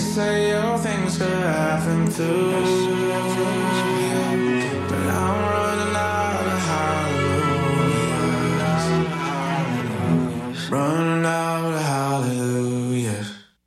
say your things could happen too, but I'm running out of hallelujah. Running out of hallelujah.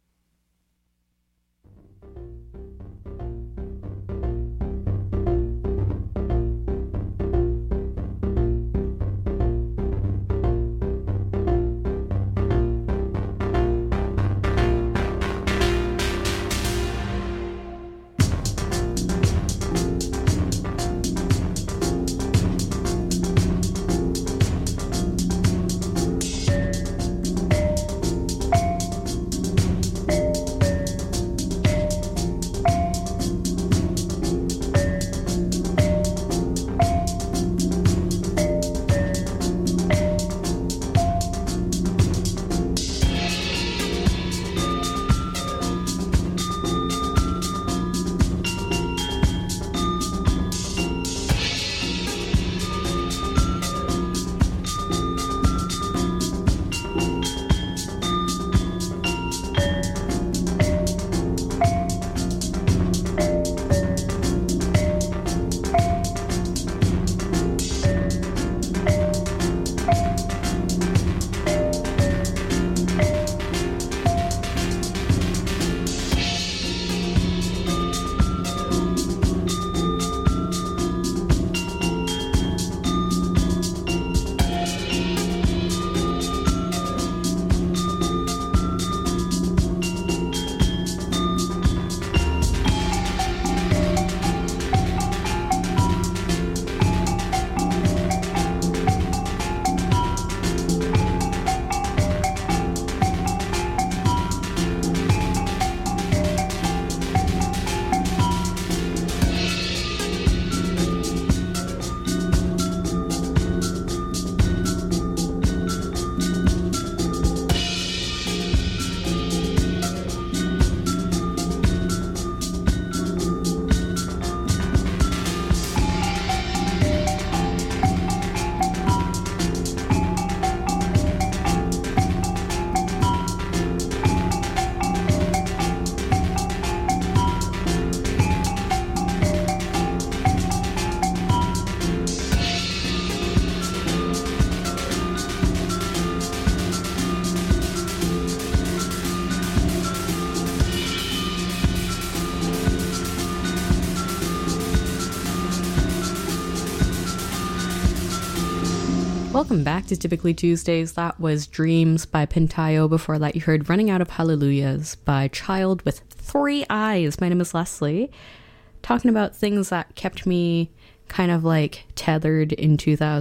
Welcome back to Typically Tuesdays. That was Dreams by Pintayo. Before that, you heard Running Out of Hallelujahs by Child with Three Eyes. My name is Leslie. Talking about things that kept me kind of like tethered in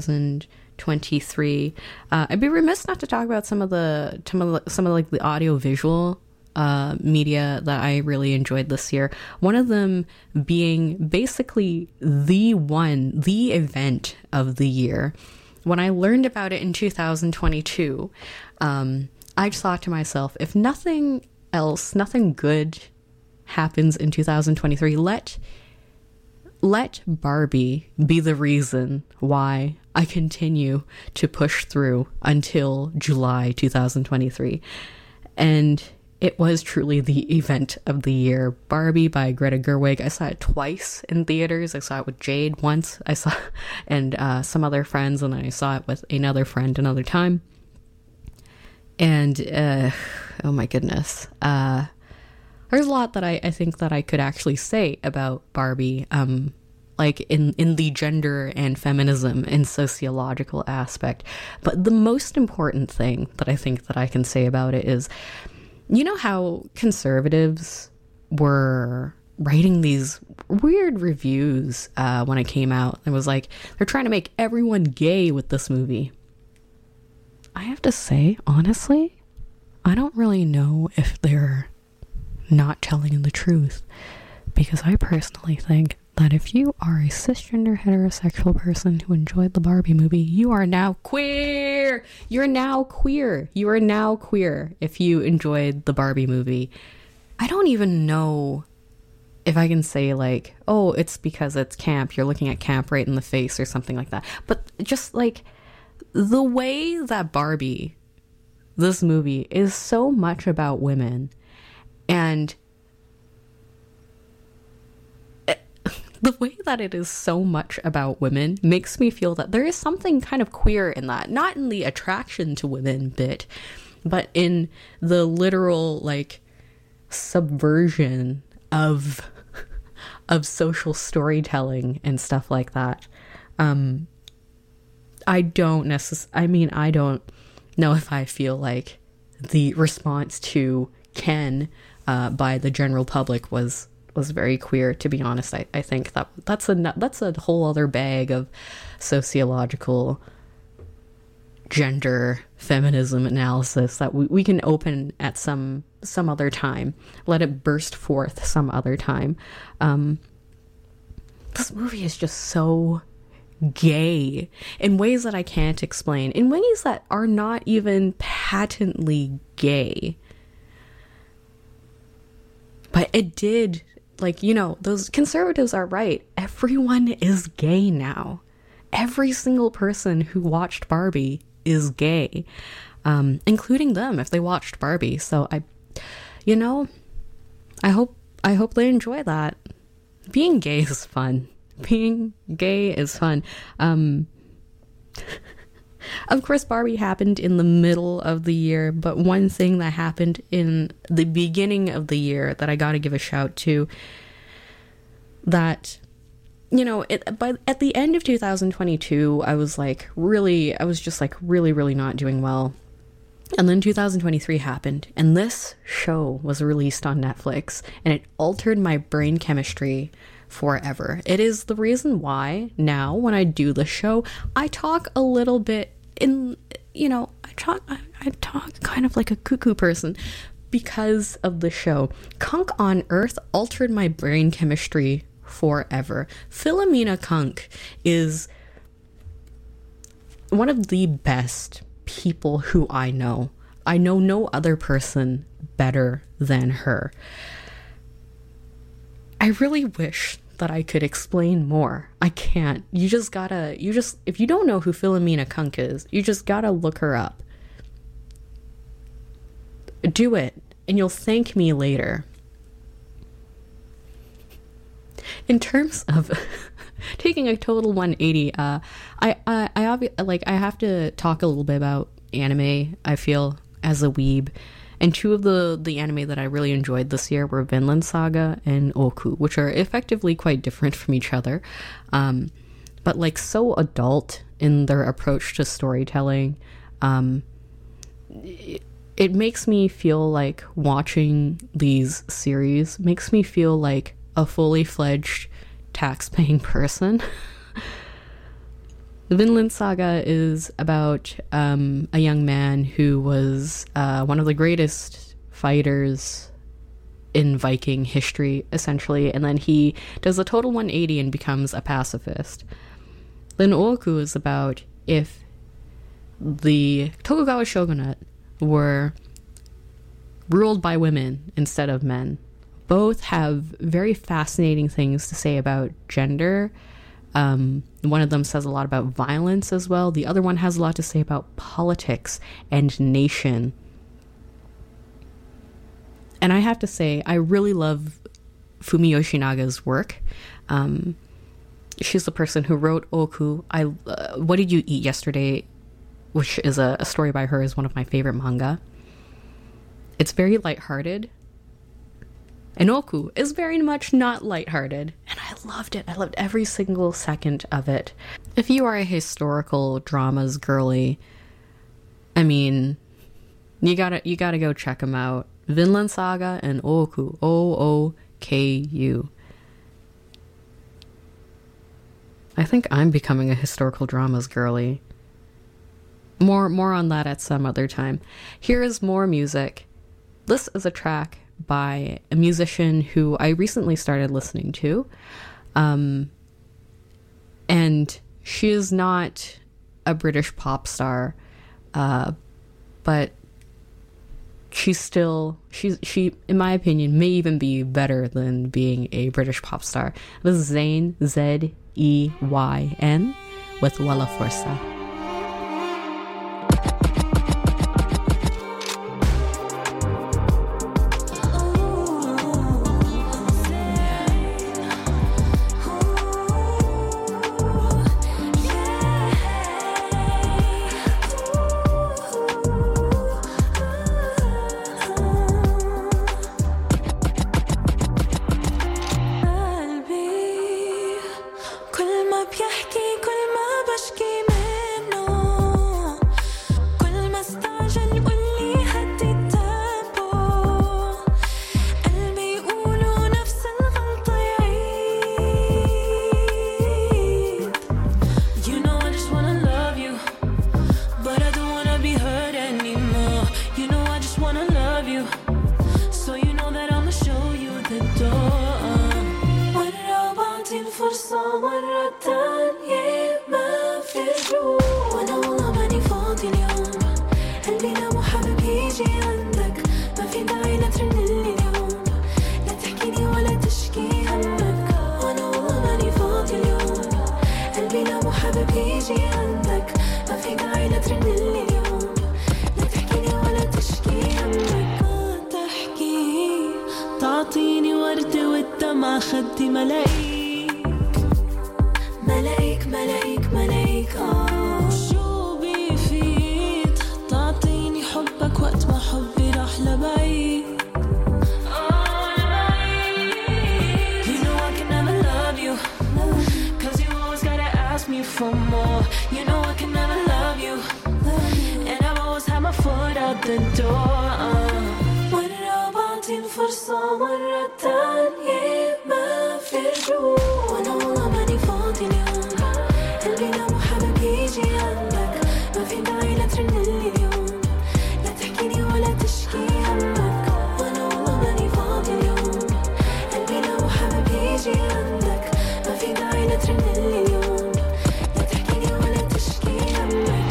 2023. I'd be remiss not to talk about some of the like the audio visual media that I really enjoyed this year. One of them being basically the event of the year. When I learned about it in 2022, I just thought to myself, if nothing else, nothing good happens in 2023, let Barbie be the reason why I continue to push through until July 2023. And it was truly the event of the year. Barbie by Greta Gerwig. I saw it twice in theaters. I saw it with Jade once. And some other friends, and then I saw it with another friend another time. And oh my goodness, there's a lot that I think that I could actually say about Barbie, like in the gender and feminism and sociological aspect. But the most important thing that I think that I can say about it is, you know how conservatives were writing these weird reviews when it came out? It was like, they're trying to make everyone gay with this movie. I have to say, honestly, I don't really know if they're not telling the truth. Because I personally think that if you are a cisgender heterosexual person who enjoyed the Barbie movie, you are now queer. You're now queer. You are now queer if you enjoyed the Barbie movie. I don't even know if I can say like, oh, it's because it's camp. You're looking at camp right in the face or something like that. But just like the way that Barbie, this movie, is so much about women, and that it is so much about women makes me feel that there is something kind of queer in that. Not in the attraction to women bit, but in the literal, like, subversion of social storytelling and stuff like that. I don't know if I feel like the response to Ken by the general public was very queer, to be honest. I think that's a whole other bag of sociological gender feminism analysis that we can open at some other time. Let it burst forth some other time. This movie is just so gay in ways that I can't explain, in ways that are not even patently gay. But it did, like, you know, those conservatives are right. Everyone is gay now. Every single person who watched Barbie is gay, including them if they watched Barbie. So I hope they enjoy that. Being gay is fun. Being gay is fun. Of course, Barbie happened in the middle of the year, but one thing that happened in the beginning of the year that I gotta give a shout to, that, you know, at the end of 2022, I was just really not doing well. And then 2023 happened, and this show was released on Netflix, and it altered my brain chemistry forever. It is the reason why now when I do the show, I talk a little bit I talk kind of like a cuckoo person because of the show. Kunk on Earth altered my brain chemistry forever. Philomena Kunk is one of the best people who I know. I know no other person better than her. I really wish that I could explain more. I can't. If you don't know who Philomena Kunk is, you just gotta look her up. Do it, and you'll thank me later. In terms of taking a total 180, I have to talk a little bit about anime, I feel, as a weeb. And two of the anime that I really enjoyed this year were Vinland Saga and Oku, which are effectively quite different from each other, but like so adult in their approach to storytelling. It makes me feel like watching these series makes me feel like a fully fledged tax-paying person. The Vinland Saga is about a young man who was one of the greatest fighters in Viking history, essentially, and then he does a total 180 and becomes a pacifist. Then Oku is about if the Tokugawa shogunate were ruled by women instead of men. Both have very fascinating things to say about gender. One of them says a lot about violence as well. The other one has a lot to say about politics and nation. And I have to say, I really love Fumi Yoshinaga's work. She's the person who wrote Oku. What Did You Eat Yesterday, which is a story by her, is one of my favorite manga. It's very lighthearted. And Oku is very much not lighthearted, and I loved it. I loved every single second of it. If you are a historical dramas girly, I mean, you gotta go check them out. Vinland Saga and Oku, Ooku. I think I'm becoming a historical dramas girly. More on that at some other time. Here is more music. This is a track by a musician who I recently started listening to. And she is not a British pop star, but she, in my opinion, may even be better than being a British pop star. This is Zayn, Zeyn, with Wella Forza. مرة تانية ما في رجوع. وانا والله ماني فاضي اليوم، قلبي لو حابب يجي عندك ما في داعي لا ترنلي اليوم، لا تحكيني ولا تشكي همك. وانا والله ماني فاضي اليوم، قلبي لو حابب يجي عندك ما في داعي لا ترنلي اليوم، لا تحكيني ولا تشكي همك. تحكي تعطيني وردة والدمع خدي ملايك ملايك ملايك ملايك. شو بيفيد تعطيني حبك وقت ما حبي راح لبعيد. You know I can never love you, cause you always gotta ask me for more. You know I can never love you, and I've always had my foot out the door. مرة بعطي الفرصة مرة تانية ما في رجوع. وانا والله ماني فاضي اليوم، قلبي لو حابب يجي عندك ما في داعي لا ترنلي اليوم، لا تحكيني ولا تشكي همك. وانا والله ماني فاضي اليوم، قلبي لو حابب يجي عندك ما في داعي لا ترنلي اليوم، لا تحكيني ولا تشكي همك.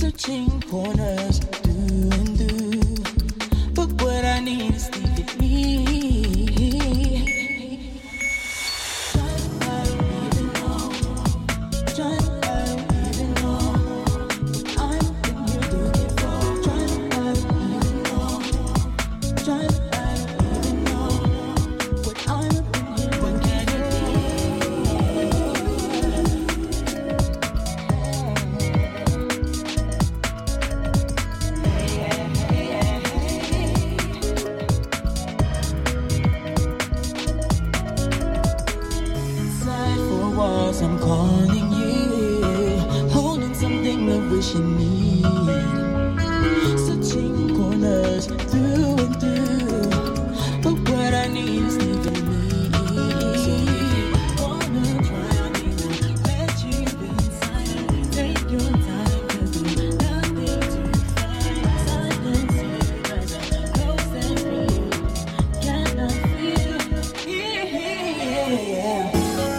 Switching corners through and through, but what I need is leave it me. I'm calling you, holding something of wish you need, searching corners through and through, but what I need is leaving me. Wanna try, I need to let you inside. Take your time, 'cause there's nothing to find. Silence you as I close and feel, cannot feel. Yeah.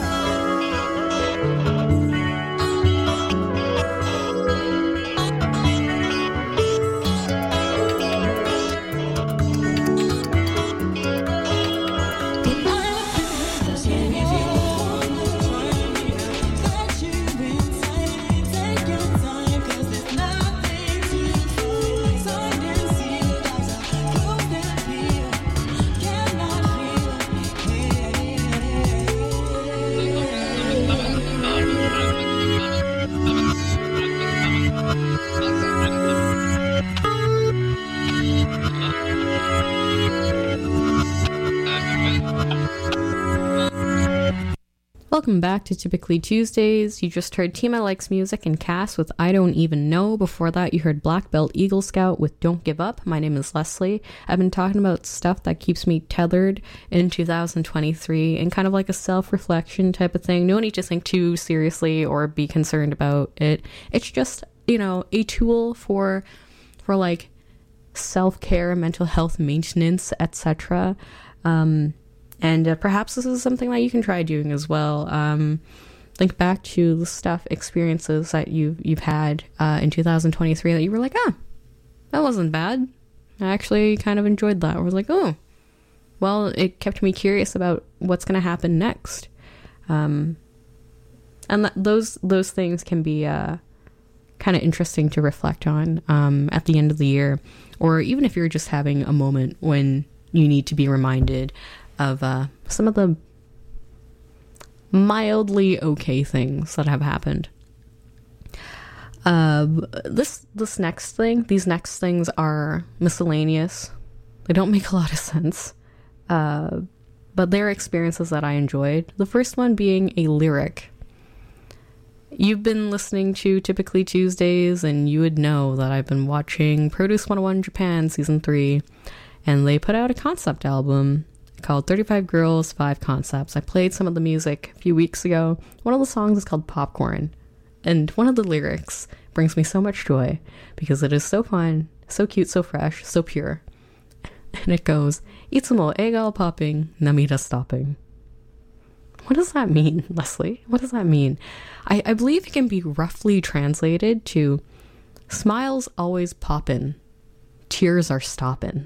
Welcome back to Typically Tuesdays. You just heard Tima Likes Music and Cass with I Don't Even Know. Before that, you heard Black Belt Eagle Scout with Don't Give Up. My name is Leslie. I've been talking about stuff that keeps me tethered in 2023 and kind of like a self-reflection type of thing. No need to think too seriously or be concerned about it. It's just, a tool for like self-care, mental health maintenance, etc. And perhaps this is something that you can try doing as well. Think back to the experiences that you've had in 2023 that you were like, that wasn't bad. I actually kind of enjoyed that. I was like, oh, well, it kept me curious about what's going to happen next. And those things can be kind of interesting to reflect on at the end of the year, or even if you're just having a moment when you need to be reminded of some of the mildly okay things that have happened. These next things are miscellaneous. They don't make a lot of sense, but they're experiences that I enjoyed. The first one being a lyric. You've been listening to Typically Tuesdays, and you would know that I've been watching Produce 101 Japan Season 3, and they put out a concept album called 35 Girls, 5 Concepts. I played some of the music a few weeks ago. One of the songs is called Popcorn, and one of the lyrics brings me so much joy because it is so fun, so cute, so fresh, so pure. And it goes, "Itsumo eiga popping, namida stopping." What does that mean, Leslie? What does that mean? I believe it can be roughly translated to smiles always poppin', tears are stoppin'.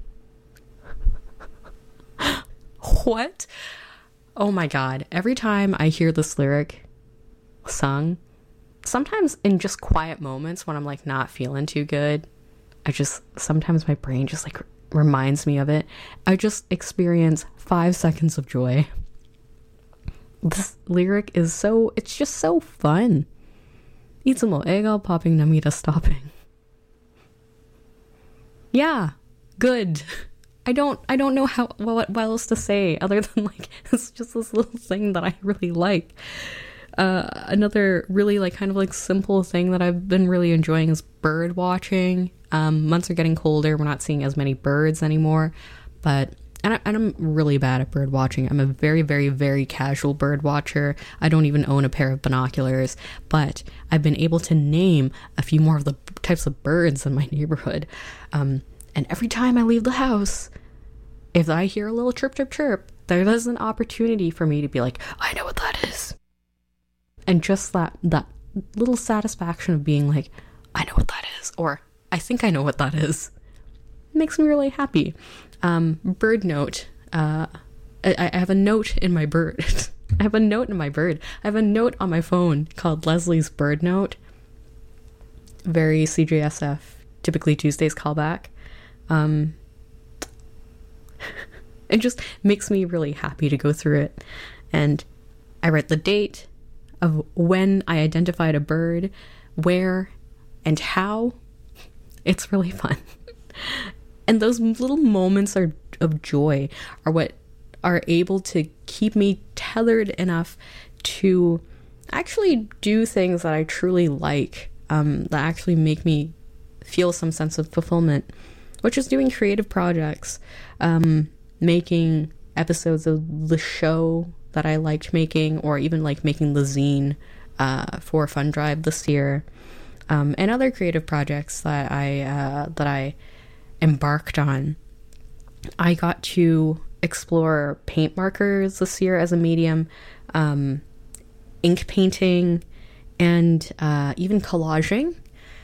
What? Oh my god. Every time I hear this lyric sung, sometimes in just quiet moments when I'm like not feeling too good, sometimes my brain just like reminds me of it. I just experience 5 seconds of joy. This lyric is it's just so fun. Itsumo eiga popping namida stopping. Yeah, good. I don't know what else to say other than like it's just this little thing that I really like. Another really like kind of like simple thing that I've been really enjoying is bird watching. Months are getting colder. We're not seeing as many birds anymore, and I'm really bad at bird watching. I'm a very, very, very casual bird watcher. I don't even own a pair of binoculars, but I've been able to name a few more of the types of birds in my neighborhood. And every time I leave the house, if I hear a little chirp, chirp, chirp, there is an opportunity for me to be like, I know what that is. And just that little satisfaction of being like, I know what that is, or I think I know what that is. It makes me really happy. Bird note. I have a note in my bird. I have a note in my bird. I have a note on my phone called Leslie's Bird Note. Very CJSF, typically Tuesdays callback. It just makes me really happy to go through it. And I write the date of when I identified a bird, where, and how. It's really fun. And those little moments of joy are what are able to keep me tethered enough to actually do things that I truly like, that actually make me feel some sense of fulfillment, which is doing creative projects, making episodes of the show that I liked making, or even like making the zine for Fun Drive this year, and other creative projects that I embarked on. I got to explore paint markers this year as a medium, ink painting, and even collaging.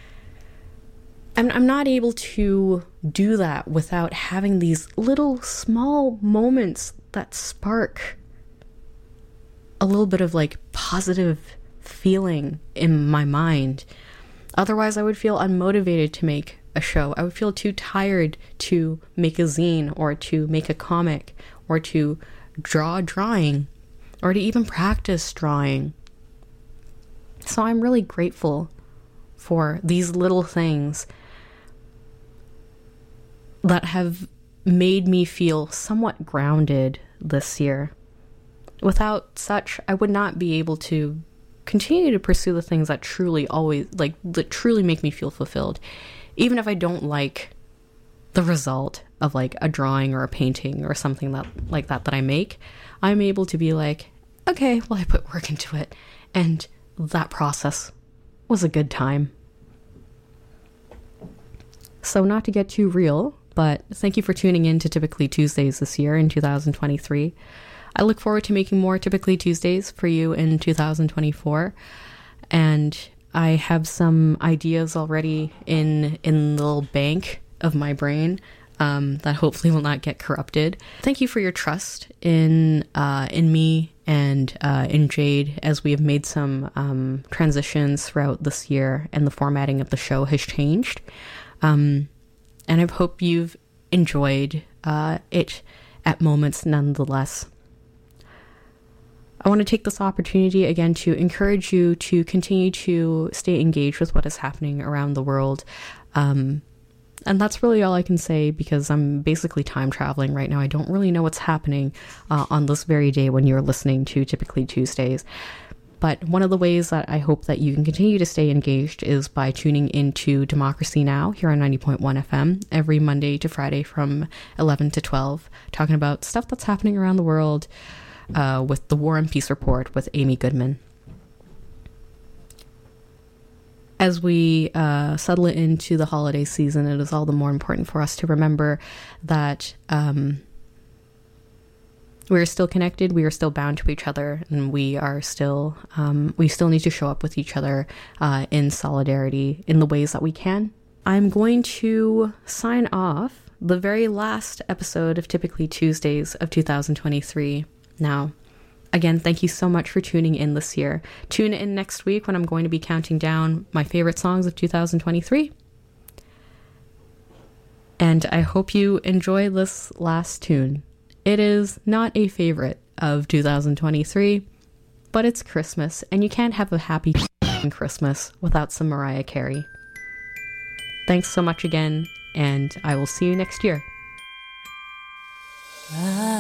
I'm not able to do that without having these little small moments that spark a little bit of like positive feeling in my mind. Otherwise, I would feel unmotivated to make a show. I would feel too tired to make a zine, or to make a comic, or to draw a drawing, or to even practice drawing. So I'm really grateful for these little things that have made me feel somewhat grounded this year. Without such, I would not be able to continue to pursue the things that truly that truly make me feel fulfilled. Even if I don't like the result of like a drawing or a painting or something that I make, I'm able to be like, okay, well, I put work into it, and that process was a good time. So not to get too real, but thank you for tuning in to Typically Tuesdays this year in 2023. I look forward to making more Typically Tuesdays for you in 2024. And I have some ideas already in the little bank of my brain that hopefully will not get corrupted. Thank you for your trust in me and in Jade, as we have made some transitions throughout this year, and the formatting of the show has changed. And I hope you've enjoyed it at moments nonetheless. I want to take this opportunity again to encourage you to continue to stay engaged with what is happening around the world. And that's really all I can say, because I'm basically time traveling right now. I don't really know what's happening on this very day when you're listening to Typically Tuesdays. But one of the ways that I hope that you can continue to stay engaged is by tuning into Democracy Now! Here on 90.1 FM every Monday to Friday from 11 to 12, talking about stuff that's happening around the world, with the War and Peace Report with Amy Goodman. As we settle into the holiday season, it is all the more important for us to remember that we are still connected, we are still bound to each other, and we still need to show up with each other in solidarity in the ways that we can. I'm going to sign off the very last episode of Typically Tuesdays of 2023 now. Again, thank you so much for tuning in this year. Tune in next week when I'm going to be counting down my favorite songs of 2023. And I hope you enjoy this last tune. It is not a favorite of 2023, but it's Christmas, and you can't have a happy Christmas without some Mariah Carey. Thanks so much again, and I will see you next year. I